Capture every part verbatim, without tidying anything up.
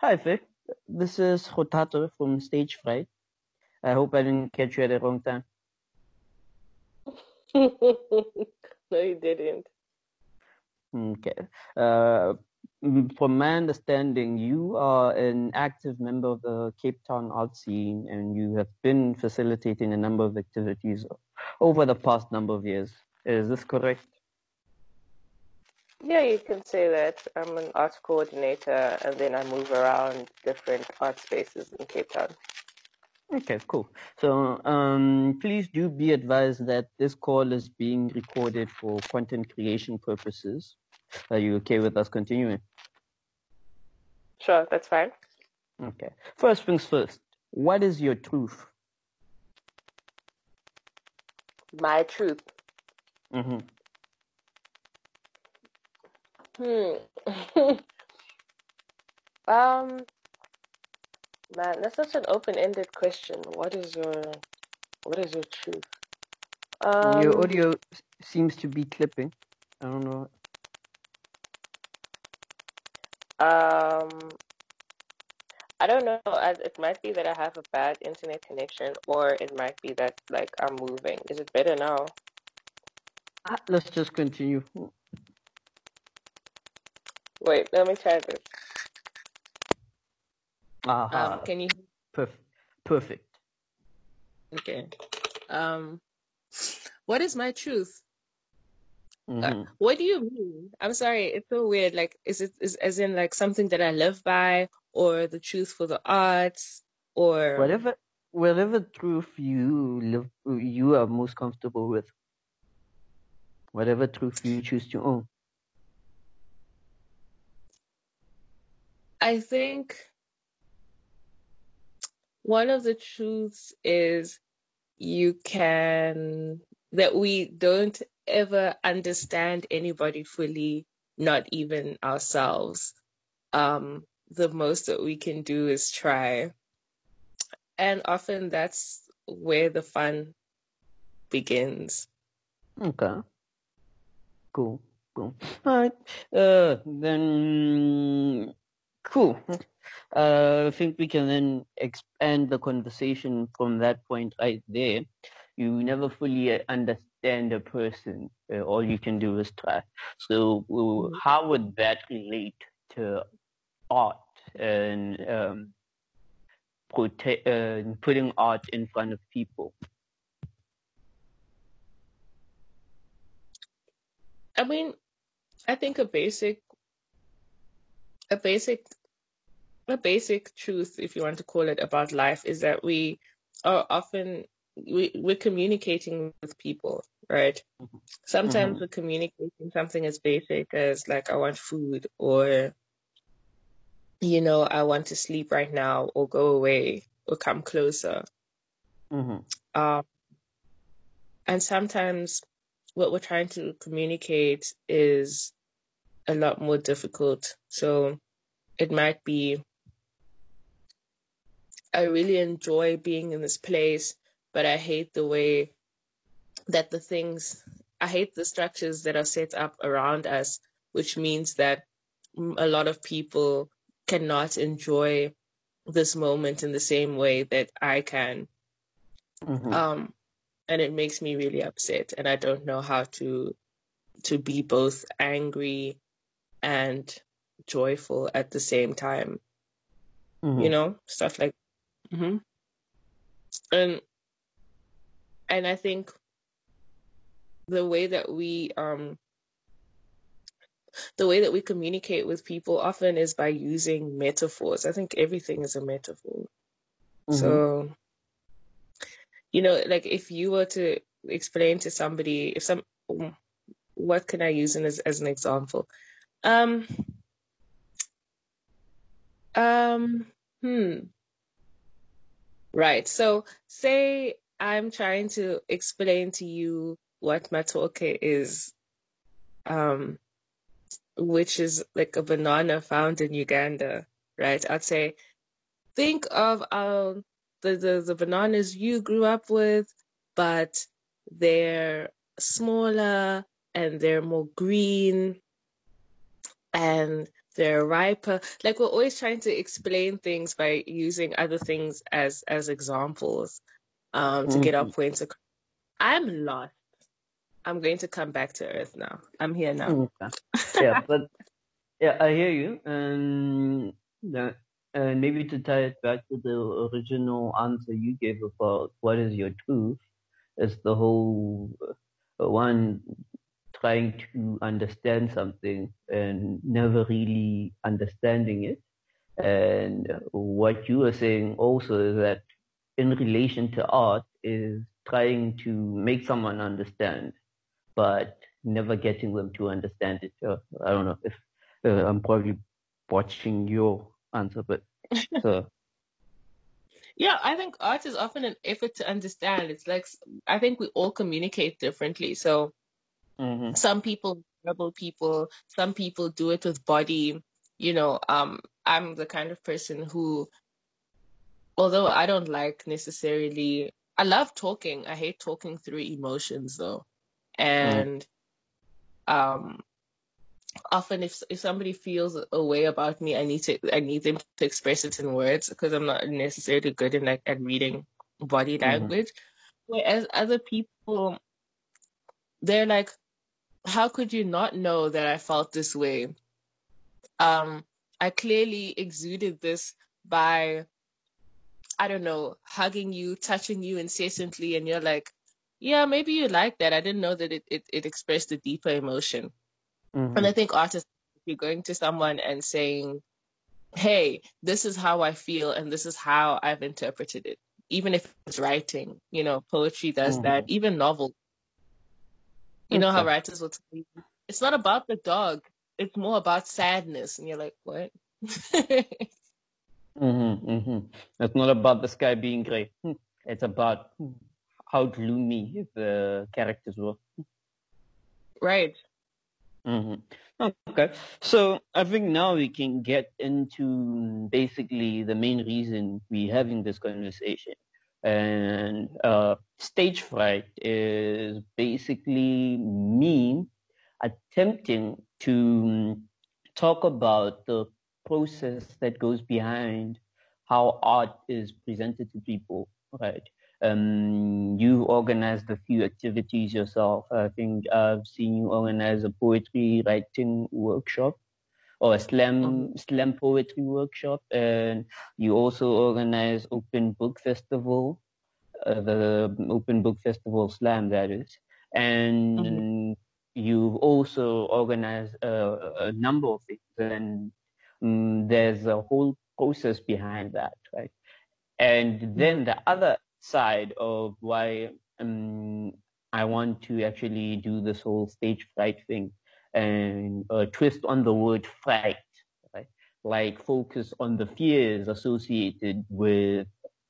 Hi, Vic. This is Hotato from Stage Fright. I hope I didn't catch you at the wrong time. No, you didn't. Okay. Uh, m- from my understanding, you are an active member of the Cape Town art scene and you have been facilitating a number of activities over the past number of years. Is this correct? Yeah, you can say that. I'm an art coordinator and then I move around different art spaces in Cape Town. Okay, cool. So, um, please do be advised that this call is being recorded for content creation purposes. Are you okay with us continuing? Sure, that's fine. Okay. First things first. What is your truth? My truth. Mm-hmm. Hmm. Um, man, that's such an open-ended question. What is your what is your truth? Your Um, audio s- seems to be clipping. I don't know. um, I don't know. I, it might be that I have a bad internet connection, or it might be that like I'm moving. Is it better now? Ah, let's just continue. Wait, let me try this. Um, Aha. can you? Perf- perfect. Okay. Um, what is my truth? Uh, Mm-hmm. what do you mean? I'm sorry, it's so weird. Like, is it is as in like something that I live by, or the truth for the arts, or Whatever, whatever truth you live, you are most comfortable with. Whatever truth you choose to own. I think one of the truths is you can that we don't ever understand anybody fully, not even ourselves. Um, the most that we can do is try. And often that's where the fun begins. Okay. Cool. Cool. All right. Uh, then cool. Uh, I think we can then expand the conversation from that point right there. You never fully uh, understand a person. Uh, all you can do is try. So, uh, Mhm. how would that relate to art and um, prote- uh, putting art in front of people? I mean, I think a basic, a basic, a basic truth, if you want to call it, about life is that we are often we we're communicating with people, right? Sometimes Mm-hmm. we're communicating something as basic as like I want food, or you know, I want to sleep right now, or go away, or come closer. Mm-hmm. Um, and sometimes what we're trying to communicate is a lot more difficult. So it might be, I really enjoy being in this place, but I hate the way that the things, I hate the structures that are set up around us, which means that mm, a lot of people cannot enjoy this moment in the same way that I can. Mm-hmm. Um, and it makes me really upset, and I don't know how to to be both angry and joyful at the same time. You Mm-hmm. know, stuff like. hmm And and I think the way that we um the way that we communicate with people often is by using metaphors. I think everything is a metaphor. Mm-hmm. So, you know, like if you were to explain to somebody, if some, what can I use in as, as an example? Um, um, hmm, right. So say I'm trying to explain to you what matoke is, um, which is like a banana found in Uganda, right? I'd say, think of um the, the the bananas you grew up with, but they're smaller and they're more green and they're riper. Like we're always trying to explain things by using other things as as examples um to get our Mhm. points across. I'm lost. I'm going to come back to earth now. I'm here now. Okay. Yeah, but yeah, I hear you. And uh, and maybe to tie it back to the original answer you gave about what is your truth, is the whole uh, one trying to understand something and never really understanding it. And what you are saying also is that in relation to art is trying to make someone understand, but never getting them to understand it. Uh, I don't know if uh, I'm probably watching your answer, but so. Yeah, I think art is often an effort to understand. It's like s- I think we all communicate differently. So Mm-hmm. some people, verbal people, some people do it with body. You know, um, I'm the kind of person who, although I don't like necessarily, I love talking. I hate talking through emotions though. And um, often if if somebody feels a way about me, I need to I need them to express it in words because I'm not necessarily good in like at reading body Mm-hmm. language. Whereas other people, they're like, how could you not know that I felt this way? Um, I clearly exuded this by, I don't know, hugging you, touching you incessantly, and you're like, yeah, maybe you like that. I didn't know that it, it, it expressed a deeper emotion. And Mm-hmm. I think artists, if you're going to someone and saying, hey, this is how I feel and this is how I've interpreted it, even if it's writing, you know, poetry does that, Mm-hmm. even novel. You know how Okay. writers will tell you, it's not about the dog, it's more about sadness. And you're like, what? Mm-hmm. Mm-hmm. It's not about the sky being gray. It's about how gloomy the characters were. Right. Mm-hmm. Okay, so I think now we can get into basically the main reason we're having this conversation. And uh, stage fright is basically me attempting to talk about the process that goes behind how art is presented to people, right? Um, you organized a few activities yourself. I think I've seen you organize a poetry writing workshop or a Mm-hmm. slam slam poetry workshop, and you also organize open book festival, uh, the open book festival slam that is, Mm-hmm. and you've also organized a, a number of things, and um, there's a whole process behind that, right? And Mm-hmm. then the other side of why um, I want to actually do this whole stage fright thing and uh, twist on the word fright, right? Like focus on the fears associated with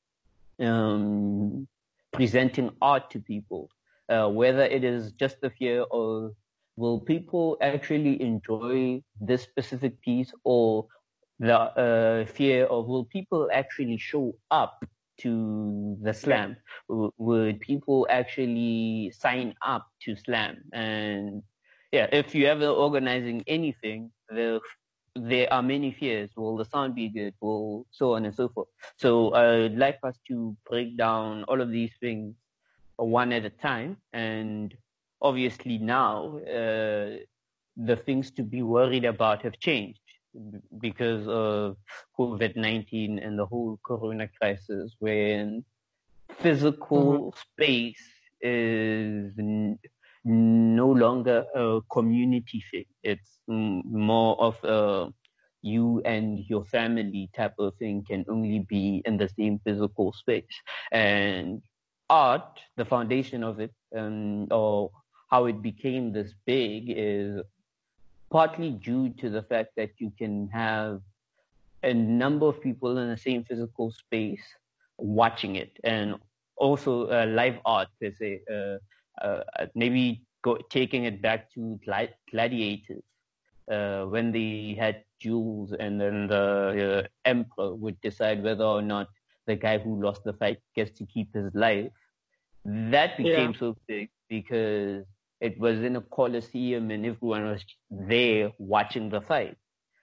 um, presenting art to people, uh, whether it is just the fear of will people actually enjoy this specific piece, or the uh, fear of will people actually show up to the Right. slam? W- would people actually sign up to slam? And yeah, if you're ever organizing anything, the there are many fears. Will the sound be good? Will so on and so forth. So I'd like us to break down all of these things one at a time. And obviously now, uh, the things to be worried about have changed because of COVID nineteen and the whole corona crisis, when Mm-hmm. physical space is n- no longer a community thing. It's mm, more of a you and your family type of thing can only be in the same physical space. And art, the foundation of it, um, or how it became this big, is partly due to the fact that you can have a number of people in the same physical space watching it, and also uh, live art per se. Uh, uh, uh, maybe go, taking it back to gla- gladiators, uh, when they had duels, and then the uh, emperor would decide whether or not the guy who lost the fight gets to keep his life. That Yeah. became so big because it was in a coliseum and everyone was there watching the fight.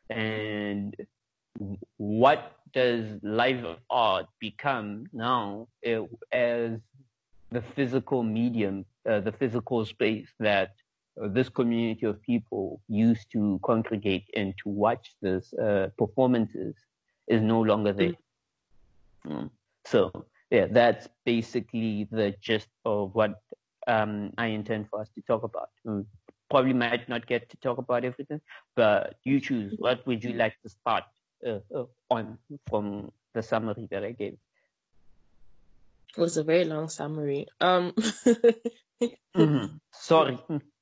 And what does live art become now uh, as the physical medium, uh, the physical space that uh, this community of people used to congregate and to watch this uh, performances is no longer there. Mm. So yeah, that's basically the gist of what um, I intend for us to talk about. Mm. Probably might not get to talk about everything, but you choose. What would you like to start uh, uh, on from the summary that I gave? It was a very long summary. Um, mm-hmm. Sorry.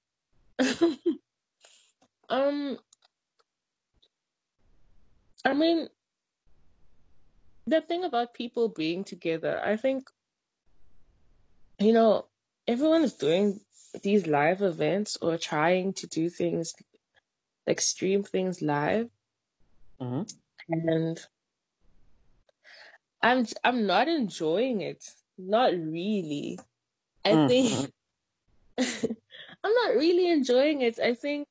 um, I mean, the thing about people being together, I think, you know, everyone is doing these live events or trying to do things like stream things live, Mm-hmm. and I'm I'm not enjoying it. Not really. I Mm-hmm. think I'm not really enjoying it. I think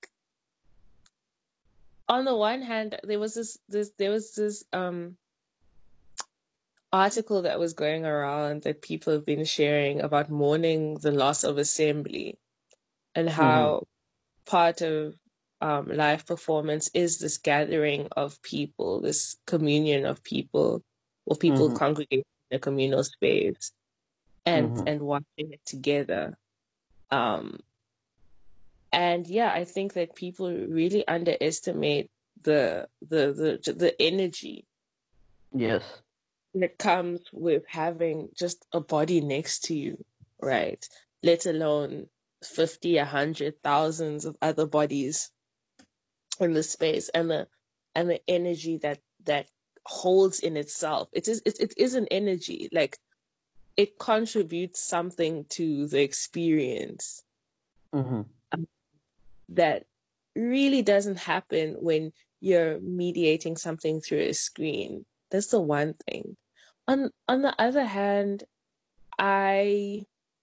on the one hand, there was this this there was this um article that was going around that people have been sharing about mourning the loss of assembly and how Mm-hmm. part of um, live performance is this gathering of people, this communion of people, or people Mm-hmm. congregate in a communal space and Mm-hmm. and watching it together. Um, and yeah, I think that people really underestimate the the the the energy Yes. that comes with having just a body next to you, right? Let alone fifty, a hundred, thousands of other bodies in the space, and the and the energy that that holds in itself. It is it, it is an energy. Like, it contributes something to the experience Mm-hmm. um, that really doesn't happen when you're mediating something through a screen. That's the one thing. On on the other hand, I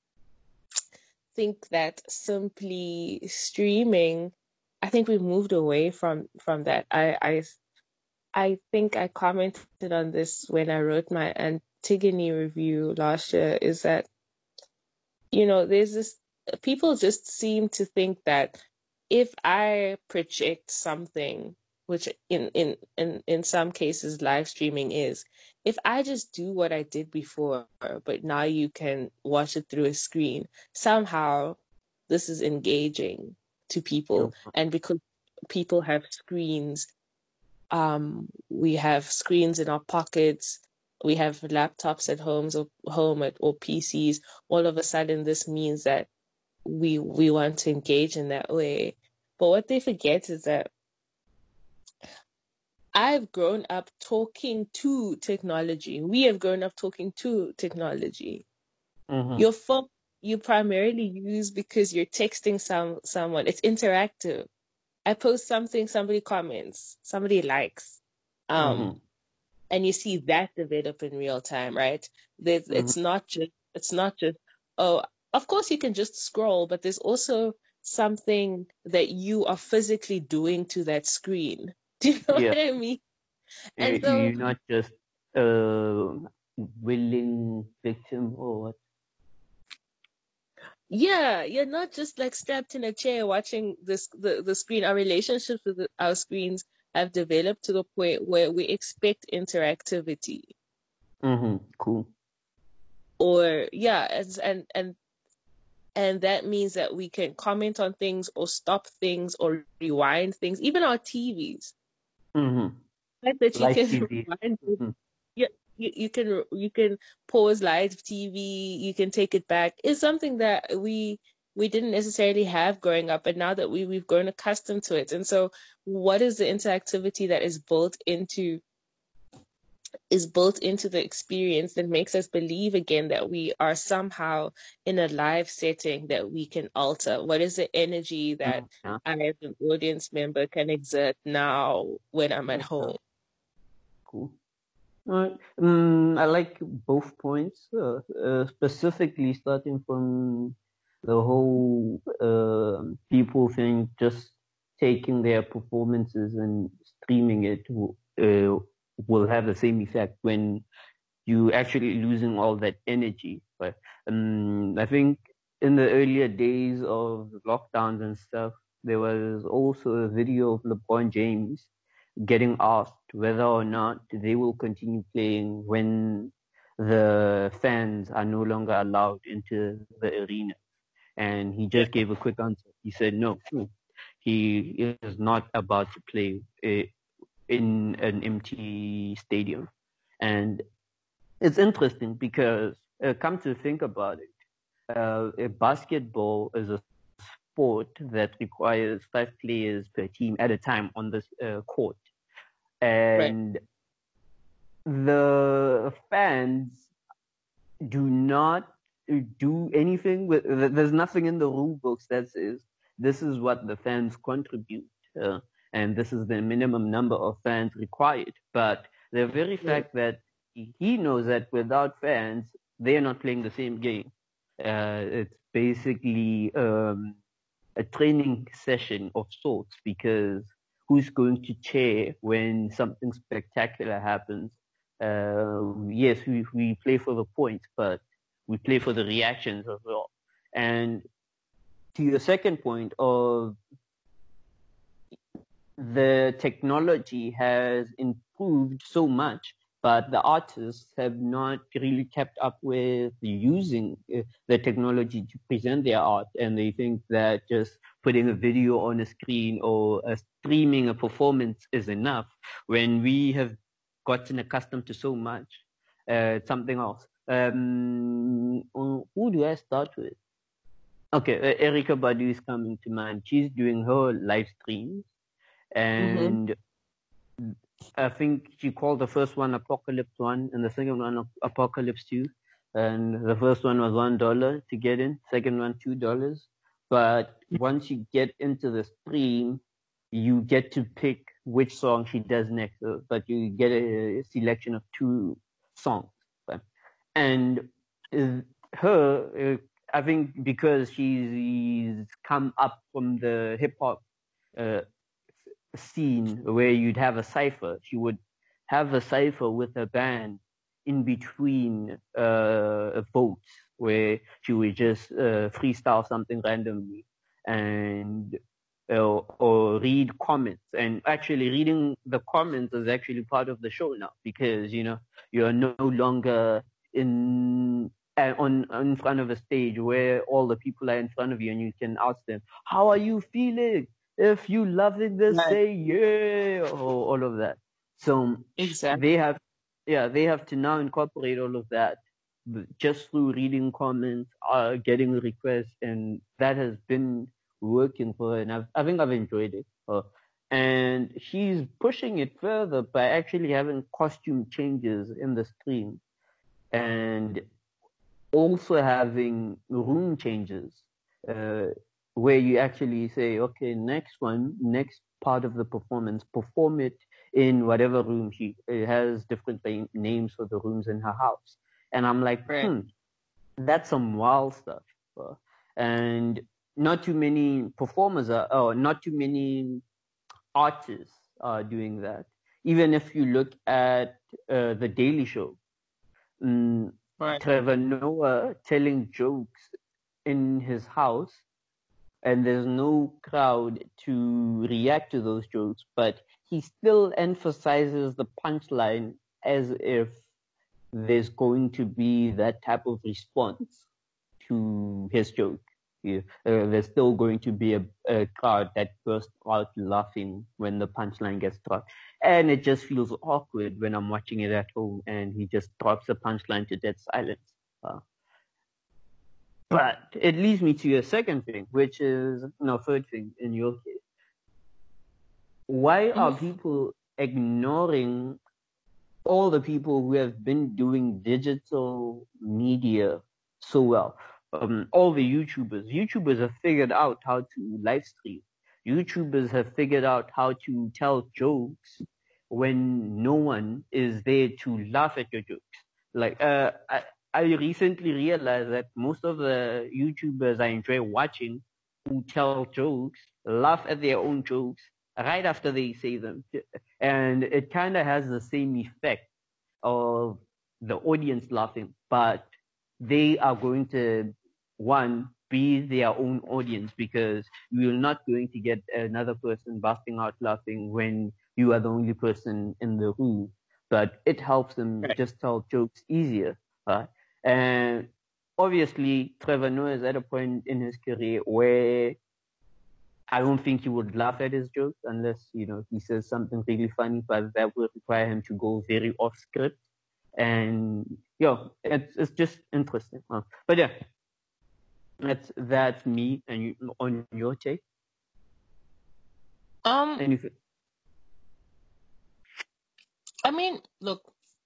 think that simply streaming, I think we've moved away from from that. I I I think I commented on this when I wrote my Antigone review last year, is that, you know, there's this, people just seem to think that if I project something, which in, in, in, in some cases live streaming is, if I just do what I did before, but now you can watch it through a screen, somehow this is engaging to people. And because people have screens, um, we have screens in our pockets, we have laptops at homes or home at, or P Cs. All of a sudden, this means that we we want to engage in that way. But what they forget is that I've grown up talking to technology. We have grown up talking to technology. Mm-hmm. Your phone you primarily use because you're texting some someone. It's interactive. I post something, somebody comments, somebody likes. Um, Mm-hmm. and you see that develop in real time, right? There's, Mm-hmm. it's not just it's not just oh, of course you can just scroll, but there's also something that you are physically doing to that screen. Do you know Yeah. what I mean? And You- so You're not just a willing victim or what? yeah, you're not just like strapped in a chair watching this the, the screen. Our relationships with the, our screens have developed to the point where we expect interactivity. Mm-hmm. Cool. Or yeah, and and and And that means that we can comment on things or stop things or rewind things, even our T Vs. Mm-hmm. The fact that you Live can T V. rewind it, Mm-hmm. yeah, you, you can you can pause live T V, you can take it back. It's something that we we didn't necessarily have growing up, but now that we we've grown accustomed to it. And so, what is the interactivity that is built into is built into the experience that makes us believe again that we are somehow in a live setting that we can alter? What is the energy that Yeah. I, as an audience member, can exert now when I'm at Yeah. home? Cool. Uh, um, I like both points, uh, uh, specifically starting from the whole uh, people thing, just taking their performances and streaming it uh, will have the same effect when you actually losing all that energy. But um, I think in the earlier days of lockdowns and stuff, there was also a video of LeBron James getting asked whether or not they will continue playing when the fans are no longer allowed into the arena. And he just gave a quick answer. He said no, he is not about to play in an empty stadium. And it's interesting because, uh, come to think about it, uh, basketball is a sport that requires five players per team at a time on the uh, court. And right. The fans do not do anything with, there's nothing in the rule books that says this is what the fans contribute, uh, and this is the minimum number of fans required. But the very yeah. fact that he knows that without fans, they are not playing the same game. Uh, it's basically um, a training session of sorts, because who's going to cheer when something spectacular happens? Uh, yes, we, we play for the points, but we play for the reactions as well. And to your second point of the technology has improved so much, but the artists have not really kept up with using the technology to present their art. And they think that just putting a video on a screen or uh, streaming a performance is enough, when we have gotten accustomed to so much. Uh, something else. Um, who do I start with? Okay, uh, Erykah Badu is coming to mind. She's doing her live streams. And mm-hmm. I think she called the first one Apocalypse One and the second one Apocalypse Two. And the first one was one dollar to get in, second one two dollars. But once you get into the stream, you get to pick which song she does next. Uh, but you get a selection of two songs. And uh, her, uh, I think because she's come up from the hip hop uh, scene where you'd have a cipher, she would have a cipher with a band in between uh, votes, where she would just uh, freestyle something randomly and uh, or read comments. And actually reading the comments is actually part of the show now, because you know you're no longer in uh, on in front of a stage where all the people are in front of you and you can ask them, how are you feeling? If you loving this, right. say yeah, or all of that. So exactly. they have, yeah, they have to now incorporate all of that just through reading comments, uh, getting requests, and that has been working for her. And I've, I think I've enjoyed it. Uh, and she's pushing it further by actually having costume changes in the stream, and also having room changes. Uh, where you actually say, okay, next one, next part of the performance, perform it in whatever room. She has different names for the rooms in her house. And I'm like, right. hmm, that's some wild stuff. Uh, and not too many performers are, or not too many artists are doing that. Even if you look at uh, The Daily Show, um, right. Trevor Noah telling jokes in his house, and there's no crowd to react to those jokes, but he still emphasizes the punchline as if there's going to be that type of response to his joke. Yeah. Uh, there's still going to be a, a crowd that bursts out laughing when the punchline gets dropped. And it just feels awkward when I'm watching it at home and he just drops the punchline to dead silence. Uh, But it leads me to your second thing, which is, no, third thing in your case. Why are people ignoring all the people who have been doing digital media so well? Um, all the YouTubers. YouTubers have figured out how to live stream. YouTubers have figured out how to tell jokes when no one is there to laugh at your jokes. Like, uh, I, I recently realized that most of the YouTubers I enjoy watching who tell jokes laugh at their own jokes right after they say them. And it kind of has the same effect of the audience laughing, but they are going to, one, be their own audience, because you're not going to get another person busting out laughing when you are the only person in the room. But it helps them Right. just tell jokes easier. Right? And obviously, Trevor Noah is at a point in his career where I don't think he would laugh at his jokes unless, you know, he says something really funny, but that would require him to go very off script. And, yeah, it's, it's just interesting. Huh? But yeah, that's, that's me. And you, on your take? Um, Anything? I mean, look,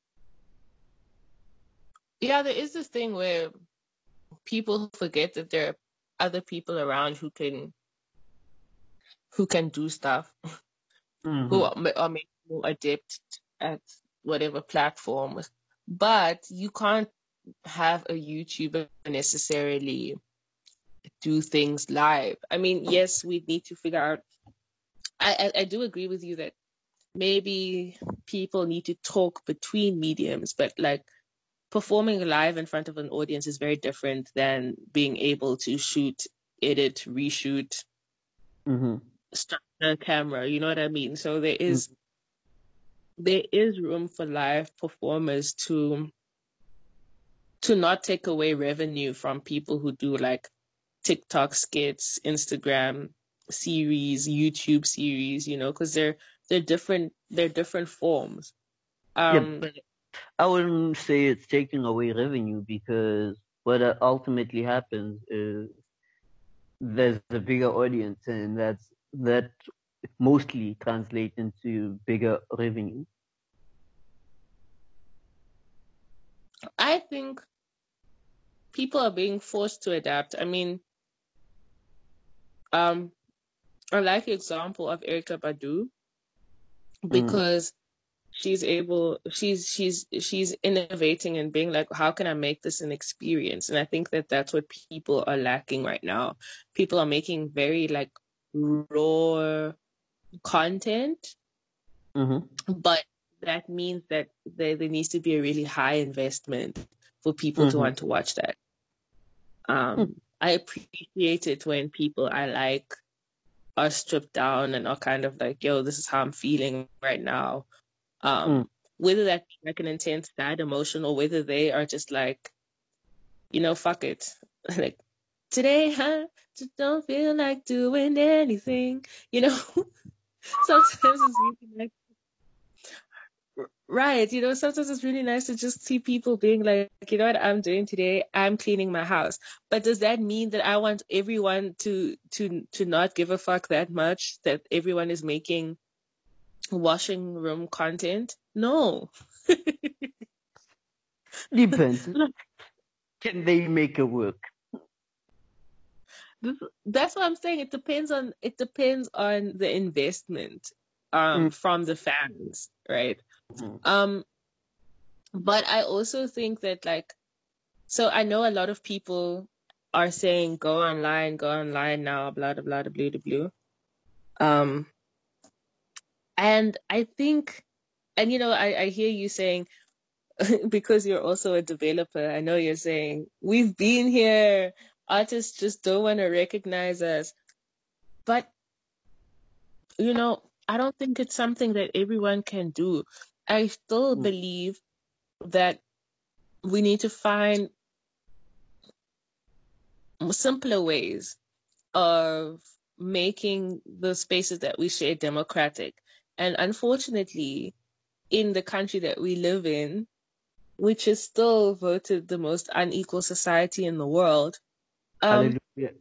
yeah, there is this thing where people forget that there are other people around who can who can do stuff, Mm-hmm. who are, are maybe more adept at whatever platform, but you can't have a YouTuber necessarily do things live. I mean, yes, we need to figure out. I, I, I do agree with you that maybe people need to talk between mediums, but like performing live in front of an audience is very different than being able to shoot, edit, reshoot, Mm-hmm. start a camera. You know what I mean? So there is there is room for live performers to to not take away revenue from people who do like TikTok skits, Instagram series, YouTube series, you know, because they're they're different they're different forms. Yeah, Um but I wouldn't say it's taking away revenue, because what ultimately happens is there's a bigger audience, and that's that mostly translates into bigger revenue. I think people are being forced to adapt. I mean, um I like the example of Erica Badu Mm. because she's able she's she's she's innovating and being like, how can I make this an experience? And I think that that's what people are lacking right now. People are making very like raw content, Mm-hmm. but that means that there, there needs to be a really high investment for people to Mm-hmm. want to watch that. Mm. um I appreciate it when people I like are stripped down and are kind of like, yo, this is how I'm feeling right now. Mm. Um, whether that's like an intense, sad emotion, or whether they are just like, you know, fuck it. Like, today, huh? Just don't feel like doing anything. You know, sometimes it's really nice. Right, you know, sometimes it's really nice to just see people being like, you know what I'm doing today? I'm cleaning my house. But does that mean that I want everyone to to to not give a fuck that much, that everyone is making washing room content? No. Depends. Can they make it work? That's what I'm saying. It depends on it depends on the investment um Mm. from the fans, right? Mm. Um but I also think that like so I know a lot of people are saying go online, go online now, blah blah blah blah blah blah. Um and I think and you know, I, I hear you saying because you're also a developer, I know you're saying we've been here, artists just don't want to recognize us. But you know, I don't think it's something that everyone can do. I still Mm. believe that we need to find simpler ways of making the spaces that we share democratic. And unfortunately, in the country that we live in, which is still voted the most unequal society in the world, um, Hallelujah.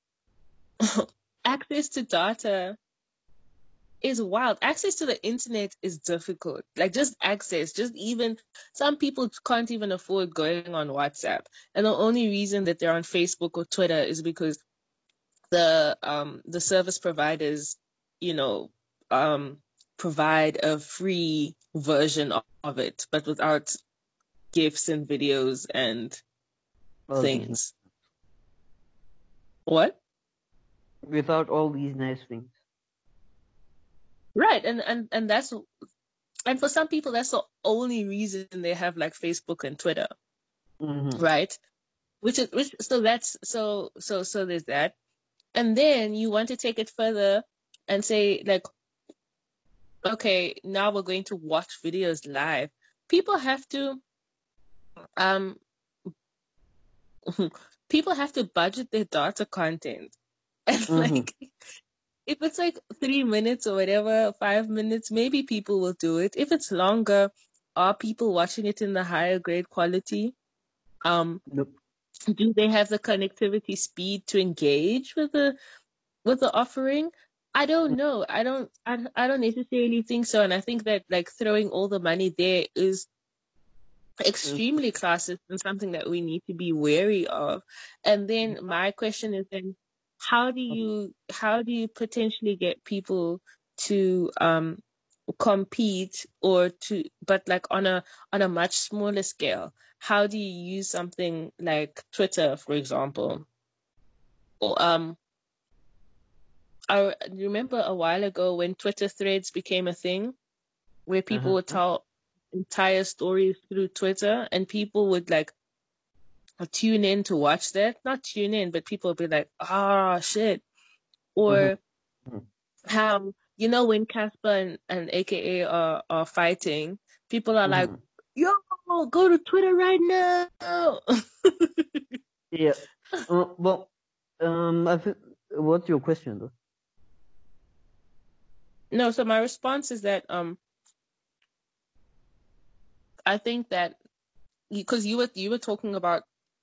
access to data is wild. Access to the internet is difficult. Like just access, just even some people can't even afford going on WhatsApp. And the only reason that they're on Facebook or Twitter is because the um the service providers, you know, um provide a free version of, of it, but without GIFs and videos and All these, things. What? without all these nice things. Right. And, and, and that's, and for some people, that's the only reason they have like Facebook and Twitter. Mm-hmm. Right. Which is, which, so that's, so, so, so there's that. And then you want to take it further and say like, okay, now we're going to watch videos live. People have to, um, people have to budget their data content. And Mm-hmm. like, if it's like three minutes or whatever, five minutes, maybe people will do it. If it's longer, are people watching it in the higher grade quality? Um, Nope. do they have the connectivity speed to engage with the with the offering? I don't know. I don't. I, I don't necessarily think so. And I think that like throwing all the money there is extremely classist and something that we need to be wary of. And then my question is then, how do you how do you potentially get people to um compete or to, but like on a on a much smaller scale? How do you use something like Twitter, for example? Or um I remember a while ago when Twitter threads became a thing, where people Uh-huh. would tell entire stories through Twitter, and people would like tune in to watch that. Not tune in, but people would be like, ah, shit. Or Mm-hmm. how, you know, when Casper and, and A K A are, are fighting, people are like, Mm-hmm. yo, go to Twitter right now. Yeah. Uh, well, um, I think, what's your question though? No, so my response is that um, I think that because you were you were talking about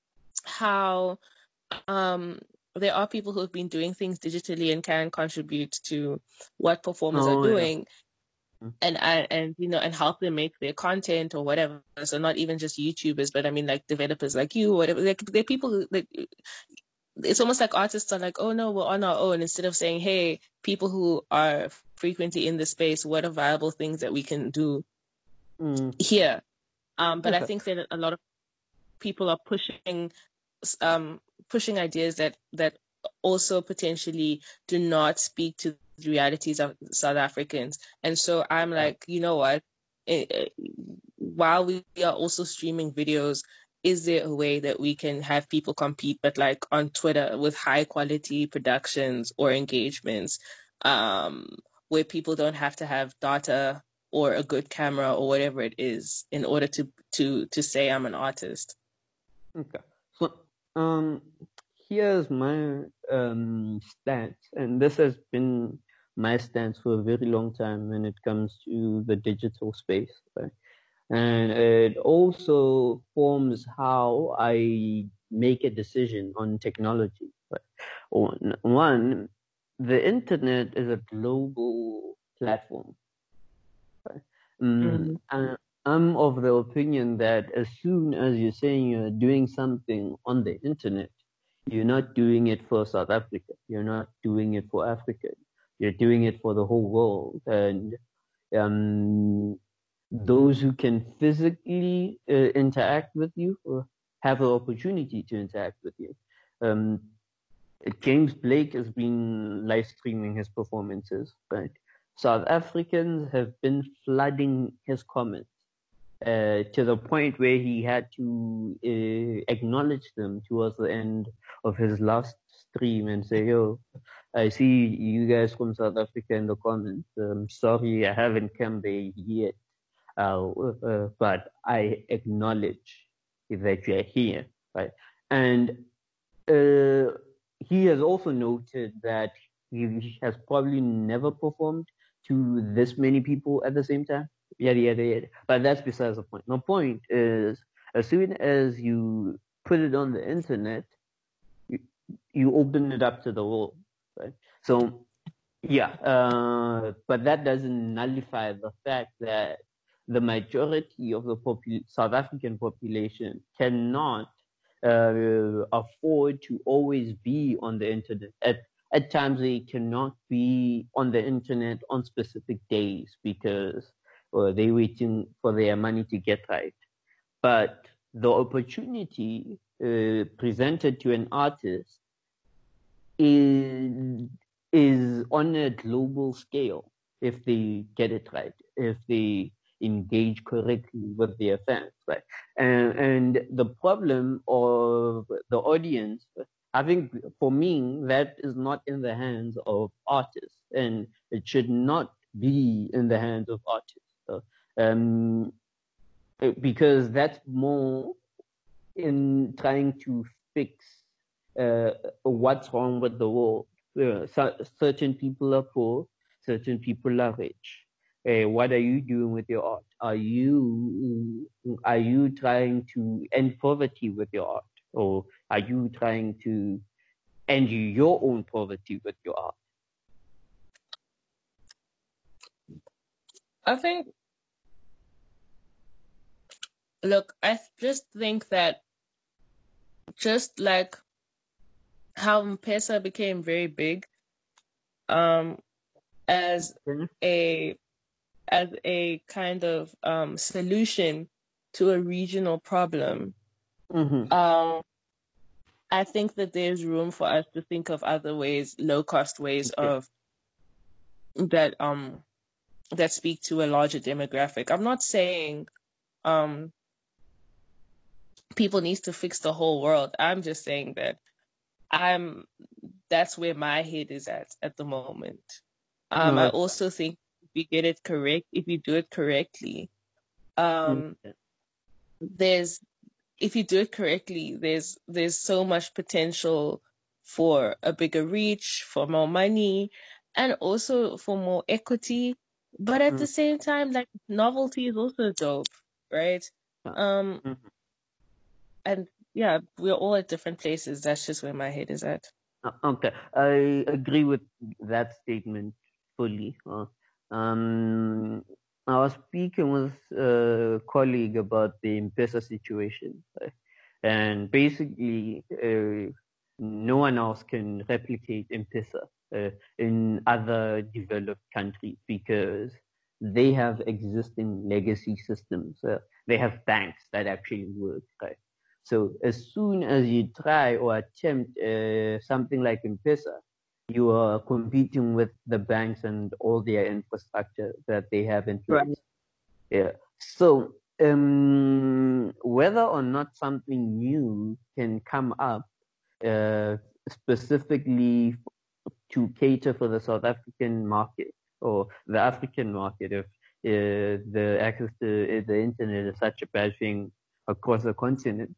how um there are people who have been doing things digitally and can contribute to what performers are Oh yeah. doing, and and, and you know, and help them make their content or whatever. So not even just YouTubers, but I mean like developers like you, whatever. Like they're people who, like, it's almost like artists are like, oh no, we're on our own, instead of saying, hey, people who are frequently in the space, what are viable things that we can do Mm. here? Um, but I Okay. think that a lot of people are pushing um pushing ideas that that also potentially do not speak to the realities of South Africans. And so I'm like, you know what? It, it, while we are also streaming videos, is there a way that we can have people compete, but like on Twitter with high quality productions or engagements, um, where people don't have to have data or a good camera or whatever it is in order to to to say I'm an artist? Okay. So, um, here's my um stance, and this has been my stance for a very long time when it comes to the digital space, right? And it also forms how I make a decision on technology. Right? One, one, the internet is a global platform. Right? Mm, Mm-hmm. and I'm of the opinion that as soon as you're saying you're doing something on the internet, you're not doing it for South Africa. You're not doing it for Africa. You're doing it for the whole world. And um, those who can physically uh, interact with you or have an opportunity to interact with you. Um, James Blake has been live streaming his performances, right? South Africans have been flooding his comments uh, to the point where he had to uh, acknowledge them towards the end of his last stream and say, yo, I see you guys from South Africa in the comments. Um, sorry, I haven't come there yet. Uh, uh, but I acknowledge that you're here, right? And uh, he has also noted that he has probably never performed to this many people at the same time. Yada yada yada. But that's besides the point. The point is, as soon as you put it on the internet, you, you open it up to the world, right? So yeah, uh, but that doesn't nullify the fact that the majority of the popu- South African population cannot uh, afford to always be on the internet. At, at times, they cannot be on the internet on specific days because uh, they're waiting for their money to get right. But the opportunity uh, presented to an artist is is on a global scale. if they get it right, if they engage correctly with their fans, right? And and the problem of the audience, I think for me, that is not in the hands of artists, and it should not be in the hands of artists. So, um, because that's more in trying to fix uh, what's wrong with the world. Uh, so, certain people are poor, certain people are rich. Uh, what are you doing with your art? Are you are you trying to end poverty with your art, or are you trying to end your own poverty with your art? I think, look, I just think that just like how M-Pesa became very big, um, as Mm-hmm. a as a kind of um, solution to a regional problem. Mm-hmm. Um, I think that there's room for us to think of other ways, low cost ways Okay. of that um that speak to a larger demographic. I'm not saying um people need to fix the whole world. I'm just saying that I'm that's where my head is at at the moment. Um, No, I that's also think if you get it correct, if you do it correctly, fine. um, there's if you do it correctly, there's there's so much potential for a bigger reach, for more money, and also for more equity. But at Mm-hmm. the same time, like novelty is also dope, right? Um, Mm-hmm. and yeah, we're all at different places. That's just where my head is at. Uh, Okay, I agree with that statement fully. Uh, um, I was speaking with a colleague about the M-Pesa situation, right? And basically, uh, no one else can replicate M-Pesa uh, in other developed countries because they have existing legacy systems. Uh, they have banks that actually work, right? So as soon as you try or attempt uh, something like M-Pesa, you are competing with the banks and all their infrastructure that they have in Right. place. Yeah. So um, whether or not something new can come up uh, specifically to cater for the South African market or the African market, if uh, the access to uh, the internet is such a bad thing across the continent,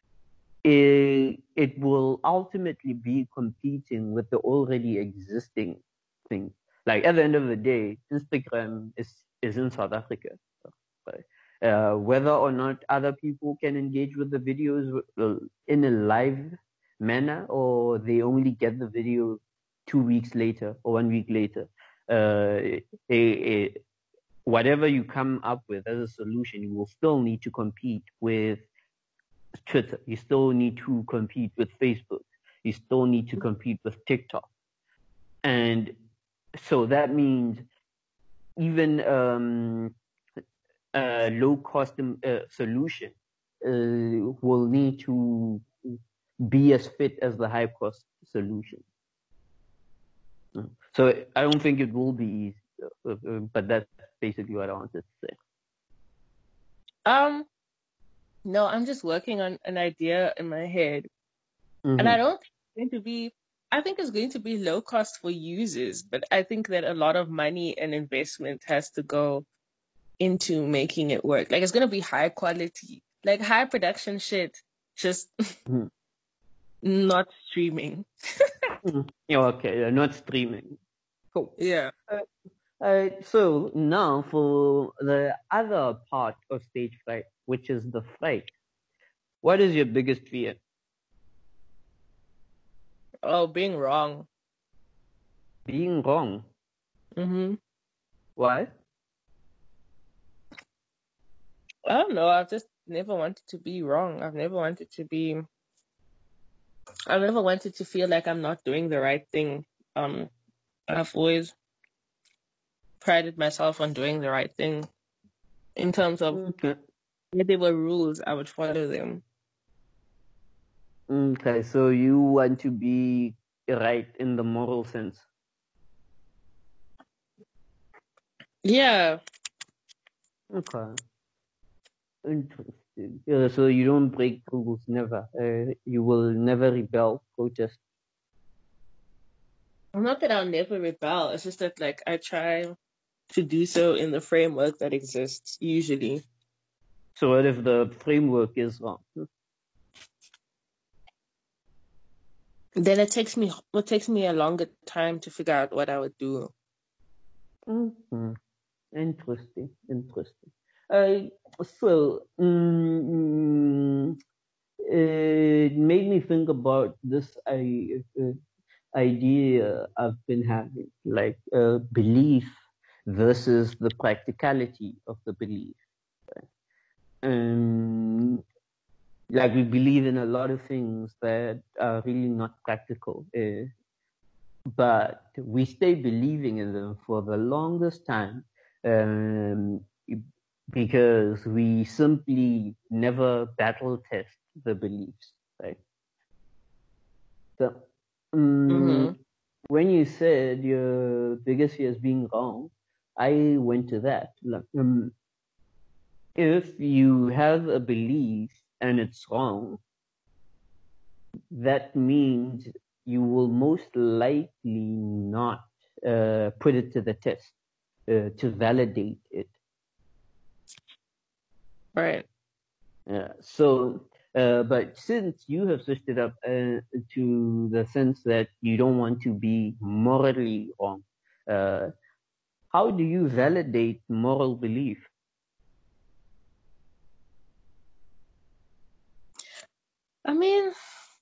it, it will ultimately be competing with the already existing thing. Like at the end of the day, Instagram is, is in South Africa. Right? Uh, whether or not other people can engage with the videos uh, in a live manner, or they only get the video two weeks later or one week later, uh, a, a, whatever you come up with as a solution, you will still need to compete with Twitter. You still need to compete with Facebook. You still need to compete with TikTok. And so that means even um, a low cost um, uh, solution uh, will need to be as fit as the high cost solution. So I don't think it will be easy, uh, uh, but that's basically what I wanted to say. Um, no, I'm just working on an idea in my head. And I Mm-hmm. don't think it's going to be, I think it's going to be low cost for users, but I think that a lot of money and investment has to go into making it work. Like it's going to be high quality, like high production shit, just Mm-hmm. not streaming. Mm-hmm. Yeah, okay, uh, not streaming. Cool. Yeah. Uh, uh, so now for the other part of stage fright, which is the fright. What is your biggest fear? Oh, being wrong. Being wrong. hmm Why? I don't know. I've just never wanted to be wrong. I've never wanted to be, I've never wanted to feel like I'm not doing the right thing. Um, I've always prided myself on doing the right thing in terms of Okay. if there were rules, I would follow them. Okay, so you want to be right in the moral sense. Yeah. Okay. Interesting. Uh, so you don't break rules, never. Uh, you will never rebel, protest. Not that I'll never rebel. It's just that like I try to do so in the framework that exists usually. So what if the framework is wrong? Then it takes me it takes me a longer time to figure out what I would do. Mm-hmm. Interesting. Interesting. Uh, so mm, it made me think about this I, uh, idea I've been having, like uh, belief versus the practicality of the belief. Um, like we believe in a lot of things that are really not practical, uh, but we stay believing in them for the longest time um, because we simply never battle test the beliefs, right? So, um, Mm-hmm. when you said your biggest fear is being wrong, I went to that. Like, um, if you have a belief and it's wrong, that means you will most likely not uh, put it to the test uh, to validate it. Right. Uh, so, uh, but since you have switched it up uh, to the sense that you don't want to be morally wrong, uh, how do you validate moral belief? I mean,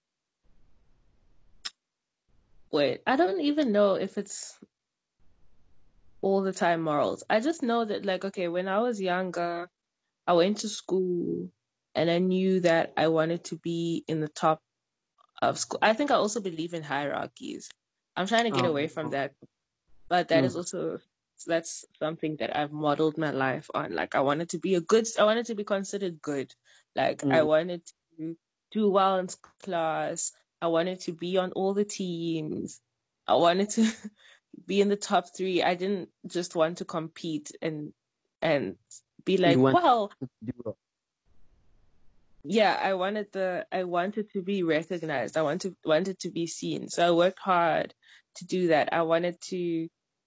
wait, I don't even know if it's all the time morals. I just know that like okay, when I was younger, I went to school and I knew that I wanted to be in the top of school. I think I also believe in hierarchies. I'm trying to get away Um, from that, but that is mm, also that's something that I've modeled my life on. Like I wanted to be a good, I wanted to be considered good. Like I mm, wanted to do well in class. I wanted to be on all the teams. I wanted to be in the top three. I didn't just want to compete and and be you like, want well, to do well. yeah, I wanted the I wanted to be recognized. I wanted wanted to be seen. So I worked hard to do that. I wanted to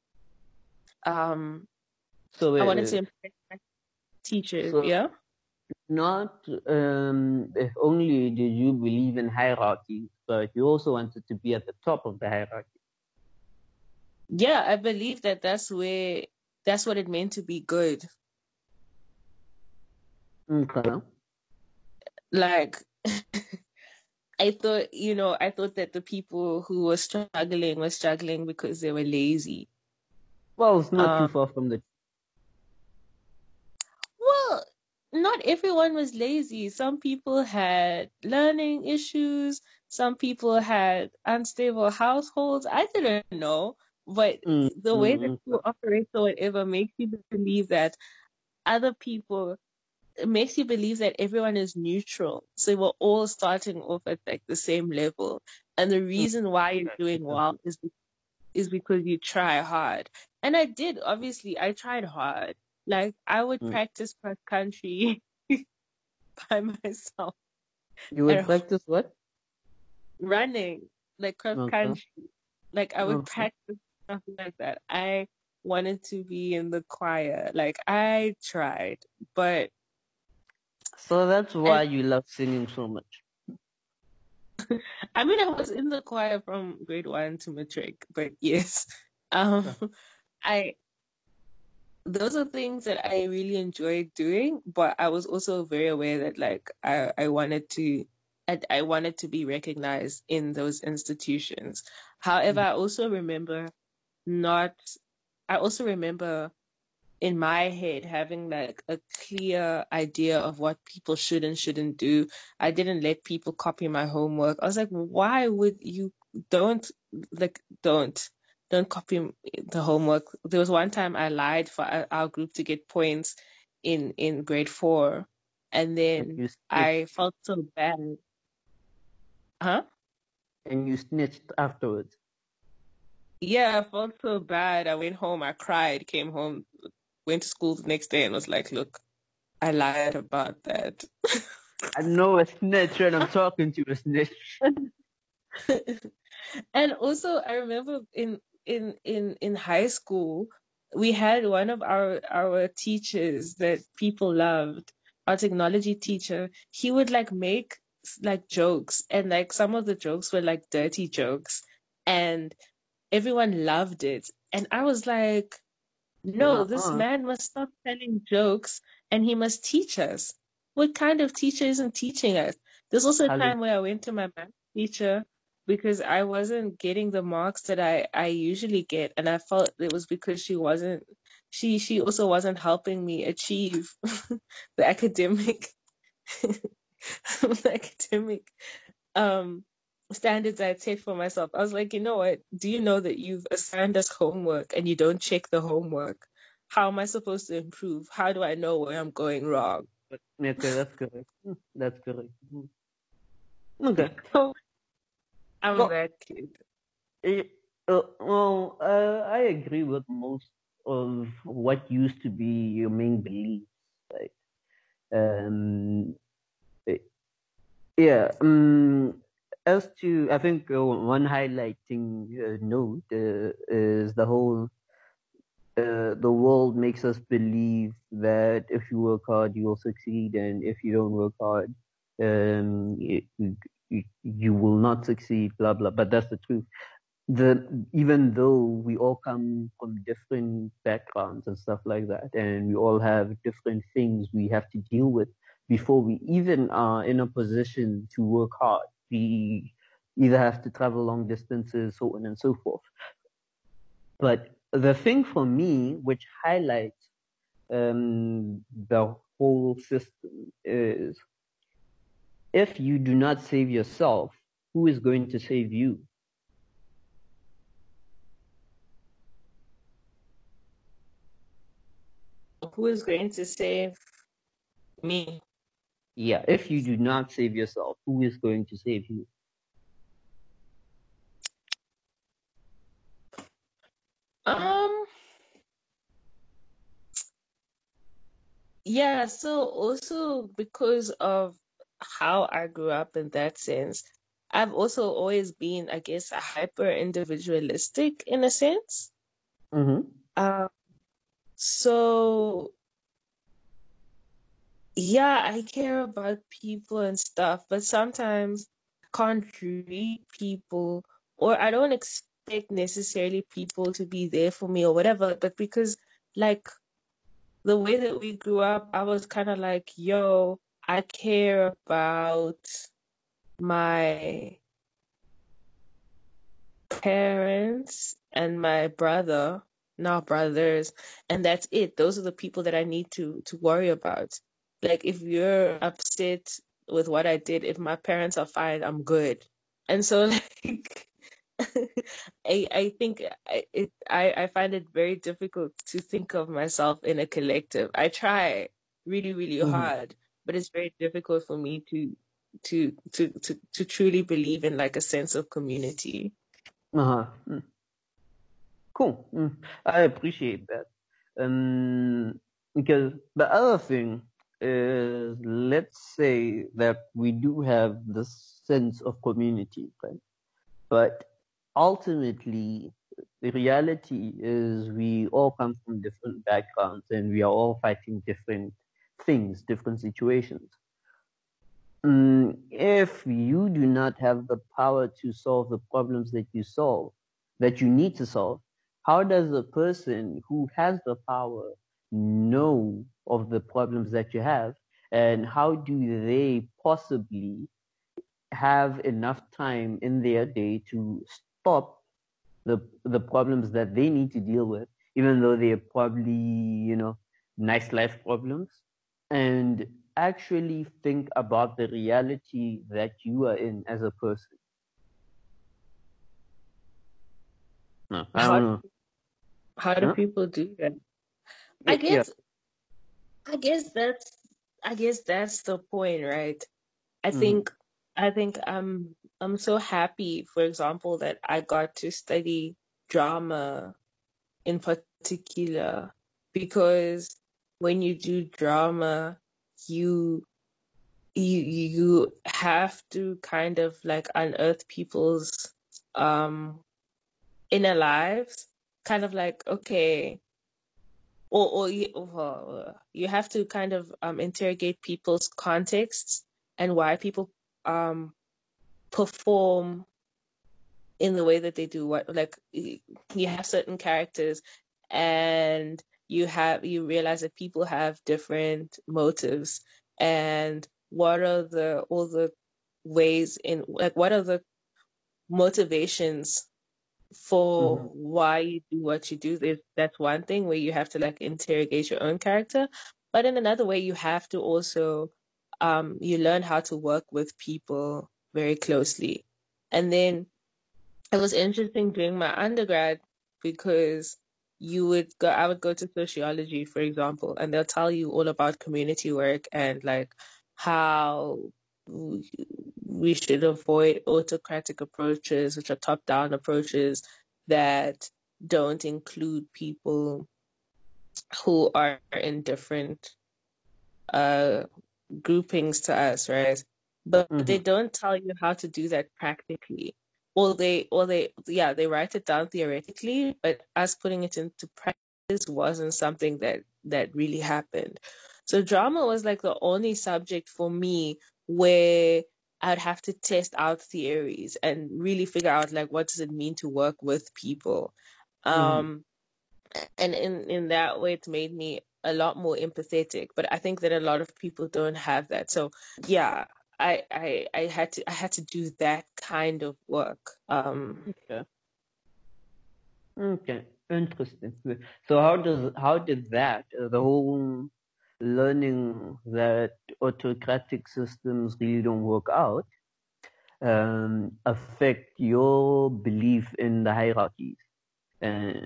um So, I wait, wanted to wait. impress my teachers, So yeah? not um, if only did you believe in hierarchy, but you also wanted to be at the top of the hierarchy. Yeah, I believe that that's where that's what it meant to be good. Okay. Like I thought, you know, I thought that the people who were struggling were struggling because they were lazy. Well, it's not too Um, far from the. well, not everyone was lazy. Some people had learning issues. Some people had unstable households. I didn't know, but Mm, the way that mm, you operate or whatever makes you believe that other people it makes you believe that everyone is neutral. So we're all starting off at like the same level. And the mm, reason why you're doing mm. well is is because you try hard. And I did, obviously, I tried hard. Like I would Mm. practice cross country by myself You would and practice what? running, like cross Okay. country. Like I would Okay. practice stuff like that. I wanted to be in the choir. Like I tried, but So that's and why you love singing so much. I mean, I was in the choir from grade one to matric, but yes, um, Okay. I those are things that I really enjoyed doing. But I was also very aware that like I I wanted to I, I wanted to be recognized in those institutions. However, Mm. I also remember not. I also remember in my head having like a clear idea of what people should and shouldn't do. I didn't let people copy my homework. I was like, why would you don't like don't don't copy the homework. There was one time I lied for our our group to get points in in grade four, and And then you I snitched. felt so bad. Huh? And you snitched afterwards. Yeah, I felt so bad. I went home, I cried, came home. went to school the next day and was like, look, I lied about that. I know a snitch when I'm talking to a snitch. And also, I remember in in in in high school, we had one of our our teachers that people loved, our technology teacher. He would like make like jokes, and like some of the jokes were like dirty jokes, and everyone loved it. And I was like, no, this Uh-uh. man must stop telling jokes and he must teach us. What kind of teacher isn't teaching us? There's also a College. time where I went to my math teacher because I wasn't getting the marks that I, I usually get. And I felt it was because she wasn't, she, she also wasn't helping me achieve the academic, the academic, um, standards I'd set for myself. I was like, you know what? Do you know that you've assigned us homework and you don't check the homework? How am I supposed to improve? How do I know where I'm going wrong? Okay, that's correct. Mm, That's correct. Mm. Okay. So, I'm well, that kid. eh, uh, well, uh, I agree with most of what used to be your main beliefs. Right? Um, eh, yeah. Um, as to, I think uh, one highlighting uh, note uh, is the whole uh, the world makes us believe that if you work hard, you will succeed, and if you don't work hard, um, you, you, you will not succeed. Blah blah. But that's the truth. The even though we all come from different backgrounds and stuff like that, and we all have different things we have to deal with before we even are in a position to work hard. We either have to travel long distances, so on and so forth. But the thing for me, which highlights um, the whole system, is if you do not save yourself, who is going to save you? Who is going to save me? Yeah, if you do not save yourself, who is going to save you? Um, yeah, so also because of how I grew up in that sense, I've also always been, I guess, hyper individualistic in a sense. Mm-hmm. Um, so yeah, I care about people and stuff, but sometimes I can't read people, or I don't expect necessarily people to be there for me or whatever, but because like the way that we grew up, I was kind of like, yo, I care about my parents and my brother, now brothers, and that's it. Those are the people that I need to to worry about. Like if you're upset with what I did, if my parents are fine, I'm good. And so like I I think I it I, I find it very difficult to think of myself in a collective. I try really, really Mm-hmm. hard, but it's very difficult for me to to to to to truly believe in like a sense of community. Uh-huh. Mm. Cool. Mm. I appreciate that. Um, because the other thing is, let's say that we do have this sense of community, right? But ultimately, the reality is we all come from different backgrounds and we are all fighting different things, different situations. Mm, if you do not have the power to solve the problems that you solve, that you need to solve, how does a person who has the power know of the problems that you have? And how do they possibly have enough time in their day to stop the the problems that they need to deal with, even though they're probably, you know, nice life problems, and actually think about the reality that you are in as a person? No, I How don't know. how do Huh? people do that? I Yeah, yeah. guess I guess that's I guess that's the point, right? I Mm-hmm. think I think I'm I'm so happy, for example, that I got to study drama in particular because when you do drama, you you you have to kind of like unearth people's um inner lives, kind of like, okay, or or you, or you have to kind of um interrogate people's contexts and why people um perform in the way that they do. What, like, you have certain characters and you have you realize that people have different motives, and what are the all the ways in, like, what are the motivations for Mm-hmm. why you do what you do. There's, that's one thing where you have to like interrogate your own character, but in another way you have to also um you learn how to work with people very closely. And then it was interesting during my undergrad because you would go, I would go to sociology, for example, and they'll tell you all about community work and like how we we should avoid autocratic approaches, which are top down approaches that don't include people who are in different uh, groupings to us, right? But Mm-hmm. they don't tell you how to do that practically. Or they, or they, yeah, they write it down theoretically, but us putting it into practice wasn't something that that really happened. So drama was like the only subject for me where I'd have to test out theories and really figure out like what does it mean to work with people. Mm-hmm. Um, and in in that way it made me a lot more empathetic, but I think that a lot of people don't have that. So yeah, i i i had to i had to do that kind of work. um Okay. Okay. Interesting. So how does how did that uh, the whole learning that autocratic systems really don't work out um, affect your belief in the hierarchies? Uh,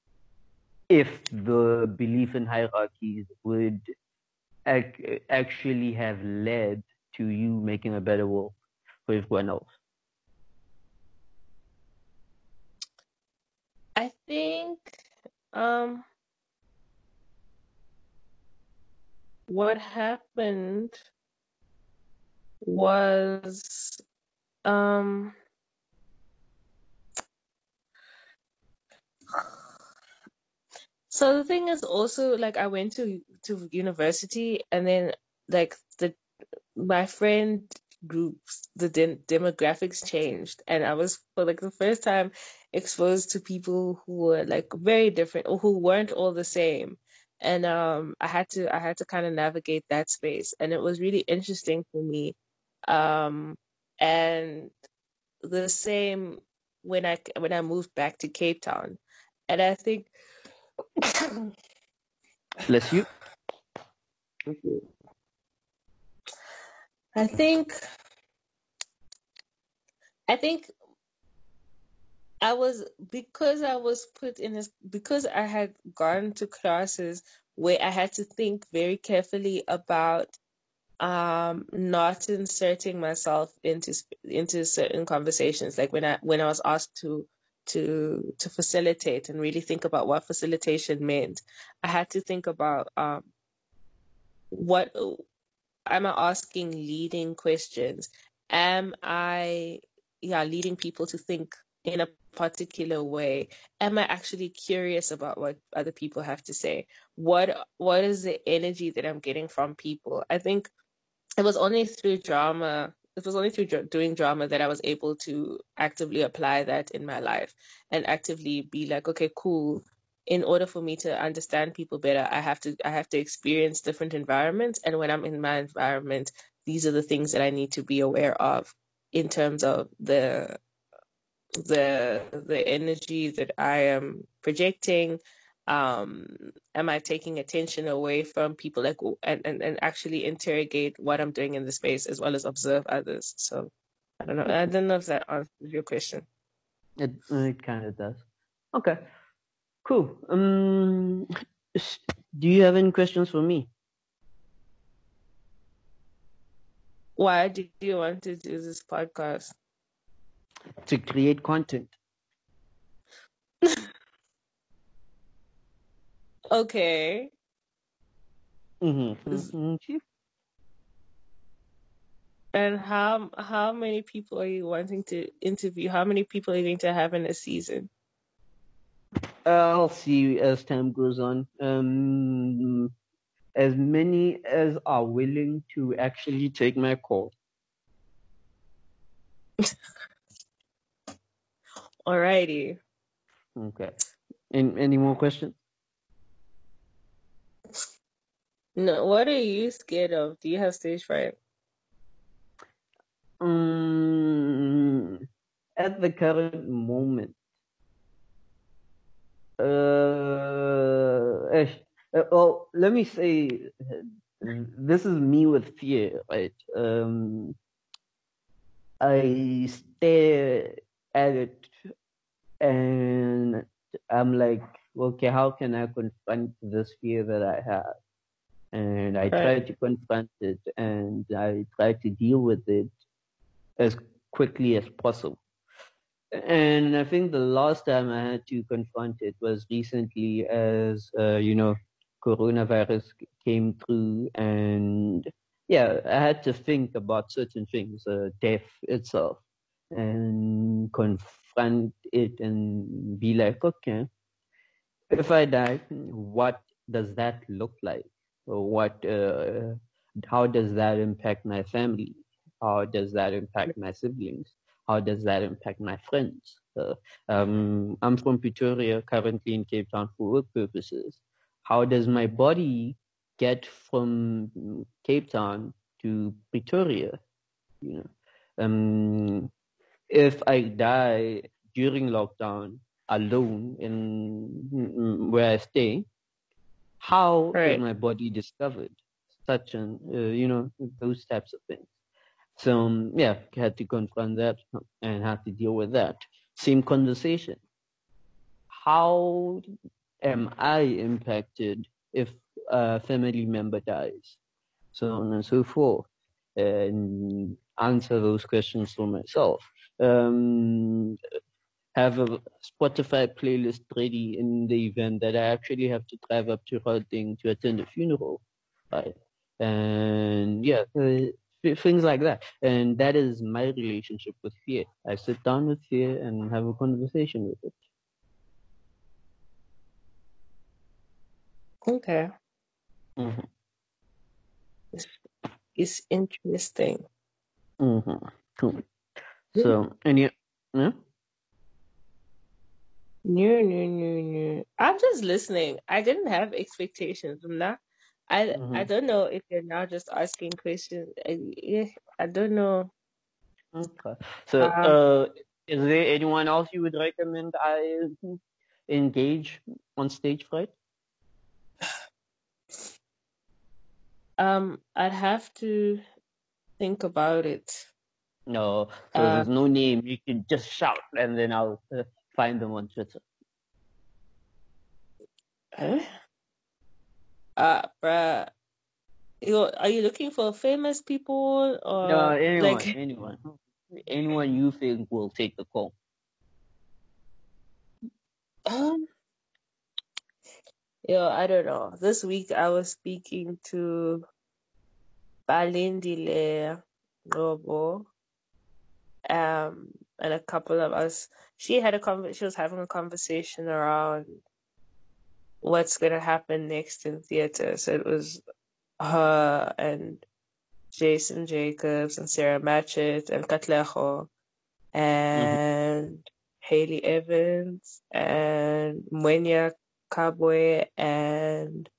if the belief in hierarchies would ac- actually have led to you making a better world for everyone else. I think um what happened was um so the thing is also like I went to to university, and then like the my friend groups, the de- demographics changed, and I was for like the first time exposed to people who were like very different or who weren't all the same. And um I had to I had to kind of navigate that space, and it was really interesting for me. Um and the same when I when I moved back to Cape Town. And I think Bless you. I think I think I was because I was put in this because I had gone to classes where I had to think very carefully about um not inserting myself into sp- into certain conversations, like when I when I was asked to to to facilitate and really think about what facilitation meant. I had to think about um what am I asking leading questions? Am I, yeah, leading people to think in a particular way? Am I actually curious about what other people have to say? What what is the energy that I'm getting from people? I think it was only through drama. It was only through dr- doing drama that I was able to actively apply that in my life and actively be like, okay, cool. In order for me to understand people better, I have to I have to experience different environments, and when I'm in my environment, these are the things that I need to be aware of in terms of the the the energy that I am projecting. Um, am I taking attention away from people, like, and, and, and actually interrogate what I'm doing in the space as well as observe others? So I don't know. I don't know if that answers your question. It it kind of does. Okay. Cool. Um, s- do you have any questions for me? Why do you want to do this podcast? To create content. Okay. Mm-hmm. Mm-hmm. And how how many people are you wanting to interview? How many people are you going to have in a season? I'll see as time goes on. Um, as many as are willing to actually take my call. Alrighty. Okay. Any, any more questions? No, what are you scared of? Do you have stage fright? Um, at the current moment, uh, eh, uh, well, let me say, uh, this is me with fear, right? Um, I stare at it and I'm like, okay, how can I confront this fear that I have? And I try Right. to confront it and I try to deal with it as quickly as possible. And I think the last time I had to confront it was recently as, uh, you know, coronavirus came through and yeah, I had to think about certain things, uh, death itself, and confront it and be like, okay, if I die, what does that look like? Or what, uh, how does that impact my family? How does that impact my siblings? How does that impact my friends? Uh, um, I'm from Pretoria, currently in Cape Town for work purposes. How does my body get from Cape Town to Pretoria? You know, um, if I die during lockdown alone in where I stay, how is Right. my body discovered? Such an, uh, you know, those types of things. So, um, yeah, had to confront that and had to deal with that. Same conversation. How am I impacted if a family member dies? So on and so forth. And answer those questions for myself. Um, have a Spotify playlist ready in the event that I actually have to drive up to Gauteng to attend a funeral, right? And yeah, uh, things like that. And that is my relationship with fear. I sit down with fear and have a conversation with it. Okay. Mm-hmm. It's, it's interesting. Mm-hmm. Cool. So, any, yeah? New, new, new, new. I'm just listening. I didn't have expectations. I'm not. I I Mm-hmm. don't know if you're now just asking questions. I, yeah, I don't know. Okay. So, Um, uh, is there anyone else you would recommend I engage on stage fright? um, I'd have to think about it. No, so Uh, there's no name. You can just shout, and then I'll uh, find them on Twitter. eh? uh, bruh, you are you looking for famous people No, or anyone, like? anyone, anyone you think will take the call. Um, yo, I don't know. This week I was speaking to Balindile Robo, um, and a couple of us. She had a con- She was having a conversation around what's gonna happen next in theater. So it was her and Jason Jacobs and Sarah Matchett and Katlejo Mm-hmm. and Haley Evans and Mwenya Kabwe and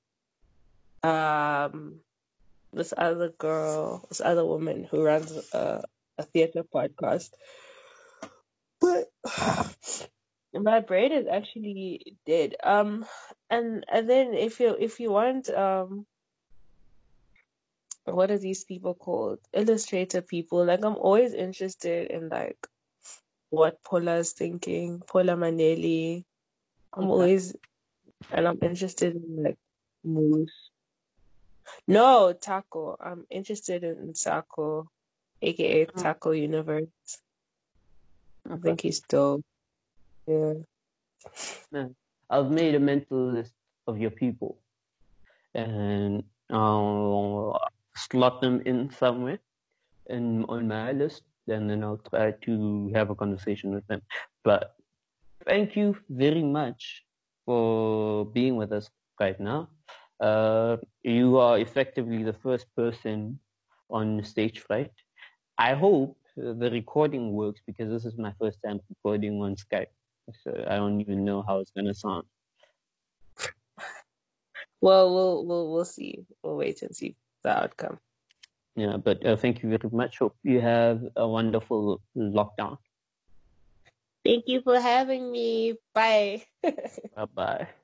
um this other girl, this other woman who runs a, a theater podcast. But my brain is actually dead. Um, and and then if you if you want um, what are these people called? Illustrator people. Like I'm always interested in like what Paula's thinking, Paula Manelli. I'm Okay. always and I'm interested in like moose. No, Taco. I'm interested in Taco, aka Taco Universe. I Okay. think he's dope. Yeah. Man, I've made a mental list. of your people, and I'll slot them in somewhere in on my list, and then I'll try to have a conversation with them. But thank you very much for being with us right now. Uh, you are effectively the first person on Stage Fright. I hope the recording works, because this is my first time recording on Skype. So I don't even know how it's gonna sound. Well, we'll we'll we'll see. We'll wait and see the outcome. Yeah, but uh, thank you very much. Hope you have a wonderful lockdown. Thank you for having me. Bye. Bye bye.